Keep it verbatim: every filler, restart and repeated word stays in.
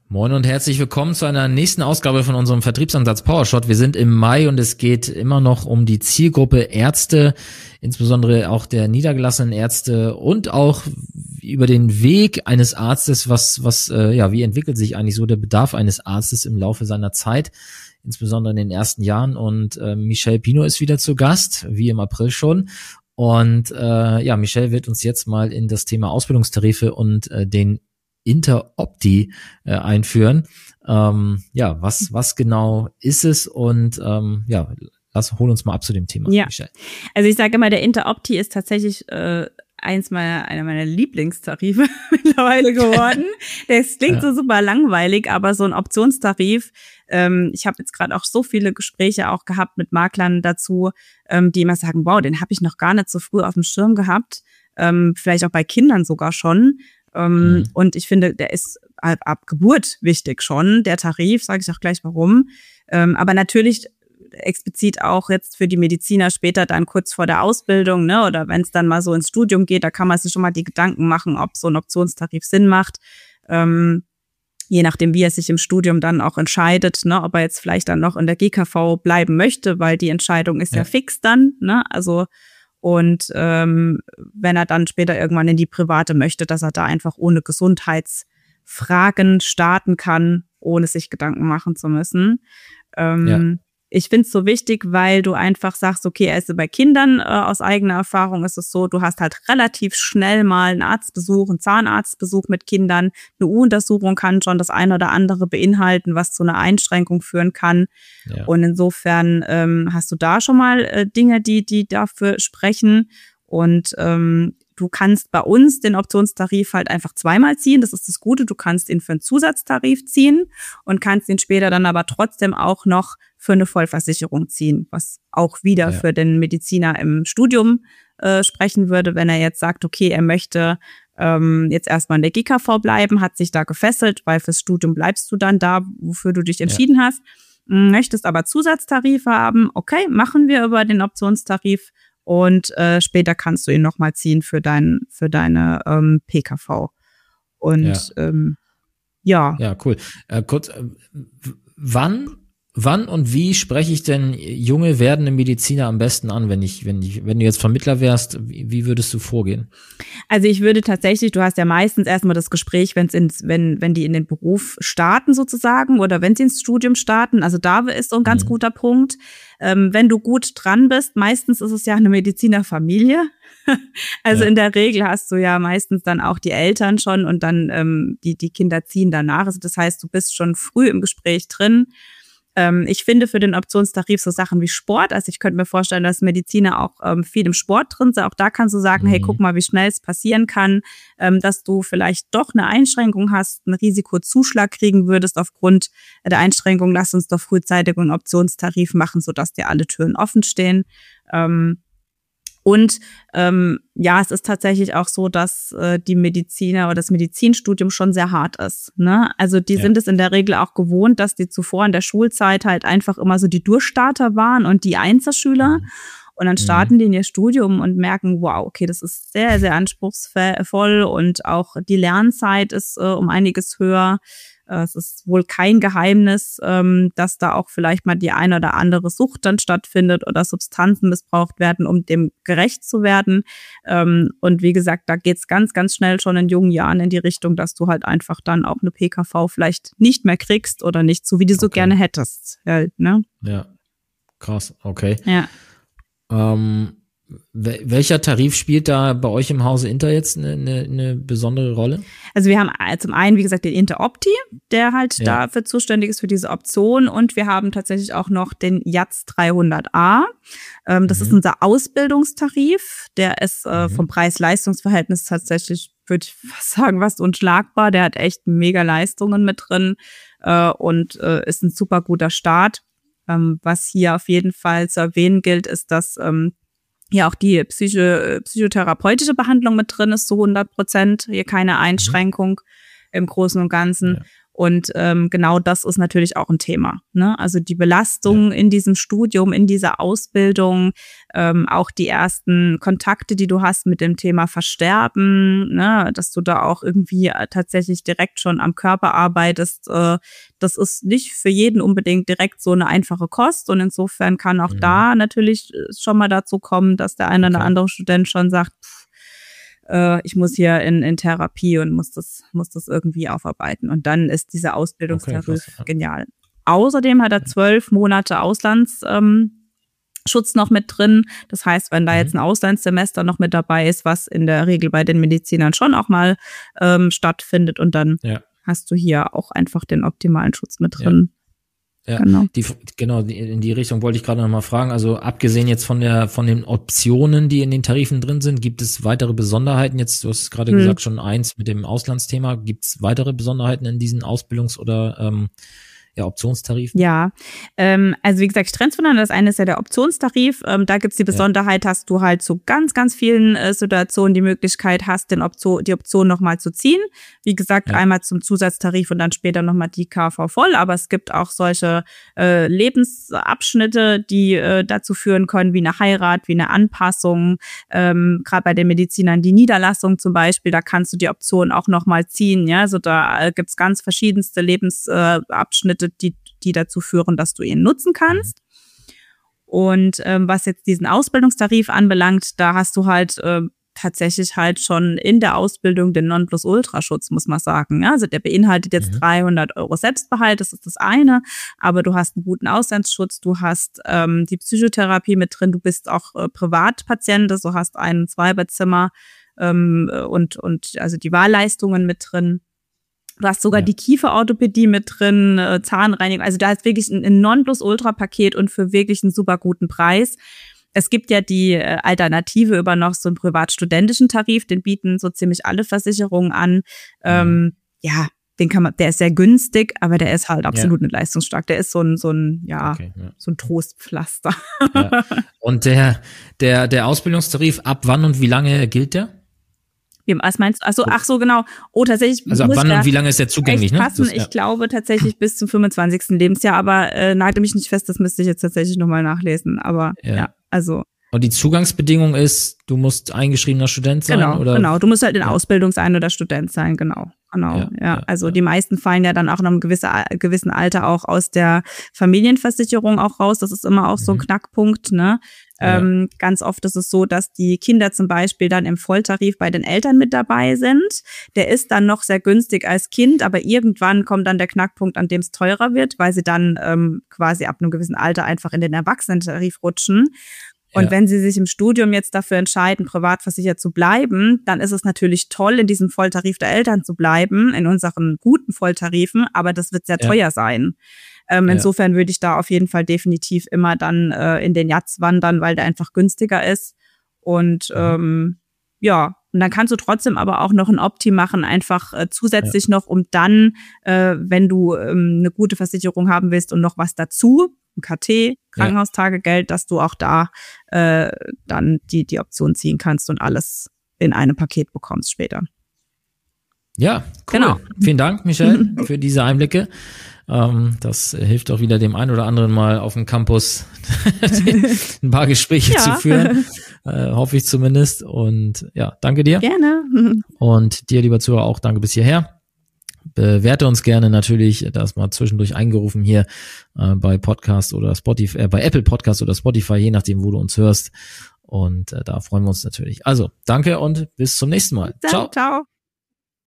Moin und herzlich willkommen zu einer nächsten Ausgabe von unserem Vertriebsansatz PowerShot. Wir sind im Mai und es geht immer noch um die Zielgruppe Ärzte, insbesondere auch der niedergelassenen Ärzte und auch über den Weg eines Arztes, was, was, äh, ja, wie entwickelt sich eigentlich so der Bedarf eines Arztes im Laufe seiner Zeit, insbesondere in den ersten Jahren. Und äh, Michelle Pino ist wieder zu Gast, wie im April schon. Und äh, ja, Michelle wird uns jetzt mal in das Thema Ausbildungstarife und äh, den Interopti äh, einführen. Ähm, ja, was was genau ist es? Und ähm, ja, lass hol uns mal ab zu dem Thema, ja. Michelle. Also ich sage immer, der Interopti ist tatsächlich äh, eins meiner einer meiner Lieblingstarife mittlerweile geworden. Das klingt ja. so super langweilig, aber so ein Optionstarif. Ähm, ich habe jetzt gerade auch so viele Gespräche auch gehabt mit Maklern dazu, ähm, die immer sagen, wow, den habe ich noch gar nicht so früh auf dem Schirm gehabt. Ähm, vielleicht auch bei Kindern sogar schon. Ähm, mhm. Und ich finde, der ist ab, ab Geburt wichtig schon, der Tarif, sage ich auch gleich warum. Ähm, aber natürlich explizit auch jetzt für die Mediziner später dann kurz vor der Ausbildung, ne, oder wenn es dann mal so ins Studium geht, da kann man sich schon mal die Gedanken machen, ob so ein Optionstarif Sinn macht. Ähm, je nachdem, wie er sich im Studium dann auch entscheidet, ne, ob er jetzt vielleicht dann noch in der G K V bleiben möchte, weil die Entscheidung ist ja, ja fix dann, ne, also und ähm, wenn er dann später irgendwann in die Private möchte, dass er da einfach ohne Gesundheitsfragen starten kann, ohne sich Gedanken machen zu müssen. Ähm, ja. Ich finde es so wichtig, weil du einfach sagst, okay, also bei Kindern äh, aus eigener Erfahrung ist es so, du hast halt relativ schnell mal einen Arztbesuch, einen Zahnarztbesuch mit Kindern. Eine U-Untersuchung kann schon das eine oder andere beinhalten, was zu einer Einschränkung führen kann. Ja. Und insofern ähm, hast du da schon mal äh, Dinge, die die dafür sprechen. Und ähm, du kannst bei uns den Optionstarif halt einfach zweimal ziehen. Das ist das Gute. Du kannst ihn für einen Zusatztarif ziehen und kannst ihn später dann aber trotzdem auch noch für eine Vollversicherung ziehen, was auch wieder ja. für den Mediziner im Studium äh, sprechen würde, wenn er jetzt sagt, okay, er möchte ähm, jetzt erstmal in der G K V bleiben, hat sich da gefesselt, weil fürs Studium bleibst du dann da, wofür du dich entschieden ja. hast, möchtest aber Zusatztarife haben, okay, machen wir über den Optionstarif und äh, später kannst du ihn nochmal ziehen für dein, für deine ähm, P K V. Und ja, ähm, ja. Ja, cool. Äh, kurz, äh, wann Wann und wie spreche ich denn junge werdende Mediziner am besten an, wenn ich, wenn ich, wenn du jetzt Vermittler wärst, wie, wie würdest du vorgehen? Also ich würde tatsächlich, du hast ja meistens erstmal das Gespräch, wenn's ins, wenn, wenn die in den Beruf starten sozusagen oder wenn sie ins Studium starten. Also da ist so ein ganz mhm. guter Punkt. Ähm, wenn du gut dran bist, meistens ist es ja eine Medizinerfamilie. Also ja. in der Regel hast du ja meistens dann auch die Eltern schon und dann ähm, die, die Kinder ziehen danach. Also das heißt, du bist schon früh im Gespräch drin. Ich finde für den Optionstarif so Sachen wie Sport, also ich könnte mir vorstellen, dass Mediziner auch ähm, viel im Sport drin sind. Auch da kannst du sagen, mhm. hey, guck mal, wie schnell es passieren kann, ähm, dass du vielleicht doch eine Einschränkung hast, einen Risikozuschlag kriegen würdest aufgrund der Einschränkung. Lass uns doch frühzeitig einen Optionstarif machen, sodass dir alle Türen offen stehen. Ähm, Und ähm, ja, es ist tatsächlich auch so, dass äh, die Mediziner oder das Medizinstudium schon sehr hart ist. Ne? Also die ja. sind es in der Regel auch gewohnt, dass die zuvor in der Schulzeit halt einfach immer so die Durchstarter waren und die Einzelschüler. Mhm. Und dann starten mhm. die in ihr Studium und merken, wow, okay, das ist sehr, sehr anspruchsvoll und auch die Lernzeit ist äh, um einiges höher. Es ist wohl kein Geheimnis, dass da auch vielleicht mal die eine oder andere Sucht dann stattfindet oder Substanzen missbraucht werden, um dem gerecht zu werden. Und wie gesagt, da geht's ganz, ganz schnell schon in jungen Jahren in die Richtung, dass du halt einfach dann auch eine P K V vielleicht nicht mehr kriegst oder nicht so, wie du so okay. gerne hättest. Halt, ne? Ja, krass, okay. Ja. Ähm, welcher Tarif spielt da bei euch im Hause Inter jetzt eine, eine, eine besondere Rolle? Also wir haben zum einen, wie gesagt, den Interopti, der halt ja. dafür zuständig ist für diese Option, und wir haben tatsächlich auch noch den J A Z dreihundert A. Ähm, das mhm. ist unser Ausbildungstarif, der ist äh, mhm. vom Preis-Leistungs-Verhältnis tatsächlich, würde ich fast sagen, fast unschlagbar. Der hat echt mega Leistungen mit drin äh, und äh, ist ein super guter Start. Ähm, was hier auf jeden Fall zu erwähnen gilt, ist, dass ähm, ja auch die Psycho- psychotherapeutische Behandlung mit drin ist, zu hundert Prozent, hier keine Einschränkung mhm. im Großen und Ganzen. Ja. Und ähm, genau das ist natürlich auch ein Thema, ne? Also die Belastung ja. in diesem Studium, in dieser Ausbildung, ähm, auch die ersten Kontakte, die du hast mit dem Thema Versterben, ne? Dass du da auch irgendwie tatsächlich direkt schon am Körper arbeitest, äh, das ist nicht für jeden unbedingt direkt so eine einfache Kost. Und insofern kann auch mhm. da natürlich schon mal dazu kommen, dass der eine okay. oder andere Student schon sagt, pff, äh, ich muss hier in, in Therapie und muss das, muss das irgendwie aufarbeiten. Und dann ist dieser Ausbildungstarif okay, krass, genial. Außerdem hat er zwölf Monate Auslands, ähm, Schutz noch mit drin. Das heißt, wenn da jetzt ein Auslandssemester noch mit dabei ist, was in der Regel bei den Medizinern schon auch mal ähm, stattfindet, und dann ja. hast du hier auch einfach den optimalen Schutz mit drin. Ja, ja. Genau. Die, genau, in die Richtung wollte ich gerade noch mal fragen. Also abgesehen jetzt von der von den Optionen, die in den Tarifen drin sind, gibt es weitere Besonderheiten? Jetzt, du hast gerade hm. gesagt, schon eins mit dem Auslandsthema. Gibt es weitere Besonderheiten in diesen Ausbildungs- oder ähm, ja, Optionstarif? Ja, ähm, also wie gesagt, ich trenne es voneinander. Das eine ist ja der Optionstarif. Ähm, da gibt's die Besonderheit, ja. dass du halt zu ganz, ganz vielen äh, Situationen die Möglichkeit hast, den Option, die Option nochmal zu ziehen. Wie gesagt, ja. einmal zum Zusatztarif und dann später nochmal die K V voll. Aber es gibt auch solche äh, Lebensabschnitte, die äh, dazu führen können, wie eine Heirat, wie eine Anpassung. Ähm, gerade bei den Medizinern die Niederlassung zum Beispiel, da kannst du die Option auch nochmal ziehen. Ja, also da äh, gibt's ganz verschiedenste Lebensabschnitte, äh, die, die dazu führen, dass du ihn nutzen kannst. Und ähm, was jetzt diesen Ausbildungstarif anbelangt, da hast du halt äh, tatsächlich halt schon in der Ausbildung den Nonplusultra-Schutz, muss man sagen. Ja, also der beinhaltet jetzt mhm. dreihundert Euro Selbstbehalt, das ist das eine, aber du hast einen guten Auslandsschutz, du hast ähm, die Psychotherapie mit drin, du bist auch äh, Privatpatient, also hast ein Zweibettzimmer ähm, und, und also die Wahlleistungen mit drin. Du hast sogar ja. die Kieferorthopädie mit drin, äh, Zahnreinigung. Also da ist wirklich ein, ein Nonplusultra-Paket und für wirklich einen super guten Preis. Es gibt ja die äh, Alternative über noch so einen privat-studentischen Tarif, den bieten so ziemlich alle Versicherungen an. Mhm. Ähm, ja, den kann man, der ist sehr günstig, aber der ist halt absolut ja. nicht leistungsstark. Der ist so ein, so ein, ja, okay, ja. so ein Trostpflaster. Ja. Und der, der, der Ausbildungstarif, ab wann und wie lange gilt der? Was meinst du? Ach so, ach so, genau. Oh, tatsächlich. Also ab wann und wie lange ist der zugänglich? Ne? Passen. Das, ja. Ich glaube tatsächlich bis zum fünfundzwanzigsten Lebensjahr, aber äh, nagel mich nicht fest, das müsste ich jetzt tatsächlich nochmal nachlesen. Aber ja, ja also. Und die Zugangsbedingung ist, du musst eingeschriebener Student sein? Genau, oder? genau. Du musst halt in ja. Ausbildung sein oder Student sein, genau. Genau, ja. ja. ja also ja. die meisten fallen ja dann auch in einem gewissen, gewissen Alter auch aus der Familienversicherung auch raus. Das ist immer auch so ein mhm. Knackpunkt, ne? Ja. Ähm, ganz oft ist es so, dass die Kinder zum Beispiel dann im Volltarif bei den Eltern mit dabei sind. Der ist dann noch sehr günstig als Kind, aber irgendwann kommt dann der Knackpunkt, an dem es teurer wird, weil sie dann ähm, quasi ab einem gewissen Alter einfach in den Erwachsenentarif rutschen. Und ja. wenn sie sich im Studium jetzt dafür entscheiden, privat versichert zu bleiben, dann ist es natürlich toll, in diesem Volltarif der Eltern zu bleiben, in unseren guten Volltarifen, aber das wird sehr ja. teuer sein. Ähm, ja. Insofern würde ich da auf jeden Fall definitiv immer dann äh, in den Jatz wandern, weil der einfach günstiger ist. Und mhm. ähm, ja, und dann kannst du trotzdem aber auch noch ein Opti machen, einfach äh, zusätzlich ja. noch, um dann, äh, wenn du ähm, eine gute Versicherung haben willst und noch was dazu, ein K T, Krankenhaustagegeld, dass du auch da äh, dann die die Option ziehen kannst und alles in einem Paket bekommst später. Ja, cool. Genau. Vielen Dank, Michelle, für diese Einblicke. Ähm, das hilft auch wieder dem einen oder anderen mal auf dem Campus ein paar Gespräche ja. zu führen, äh, hoffe ich zumindest. Und ja, danke dir. Gerne. Und dir, lieber Zuhörer, auch danke bis hierher. Bewerte uns gerne natürlich, das mal zwischendurch eingerufen hier äh, bei Podcast oder Spotify, äh, bei Apple Podcast oder Spotify, je nachdem, wo du uns hörst. Und äh, da freuen wir uns natürlich. Also, danke und bis zum nächsten Mal. Ciao. Ciao.